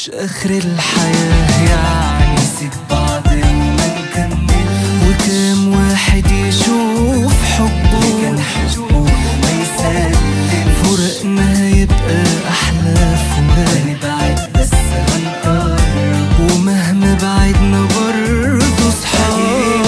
مش آخر الحياة يعني نسيب بعض وما نكمل. وكام واحد يشوف حبه كان حبه وما يسلم. فراقنا هيبقى أحلى فراق، نبعد بس هنقرب، ومهما بعدنا برضه صحاب.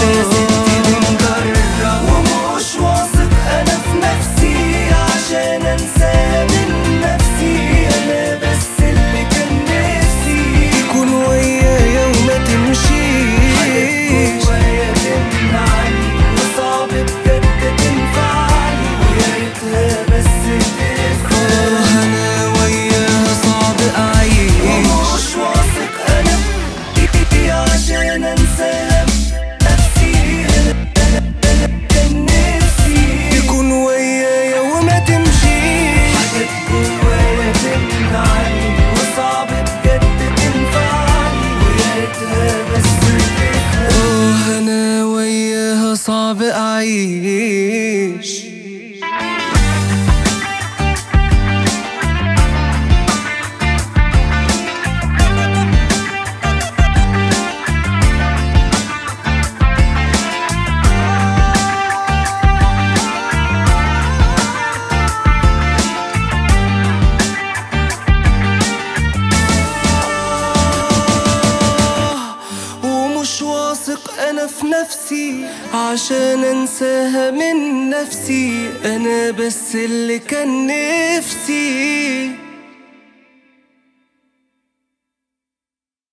ومش واثق أنا في نفسي عشان أنسى من نفسي. أنا بس اللي كان نفسي تكون ويايا وما تمشيش. حاجات جوايا تمنعني وصعب بجد تنفعني، ويا ريتها بس تنفع. أنا وياها صعب أعيش. ومش واثق أنا فيكي عشان أنساها نفسي. أنا كان نفسي تكون ويايا وما تمشيش. حاجات جوايا تمنعني وصعب بجد تنفعني، ويا ريتها بس تنفع. أنا وياها صعب أعيش. ومش واثق أنا في نفسي عشان أنساها من نفسي. أنا بس اللي كان نفسي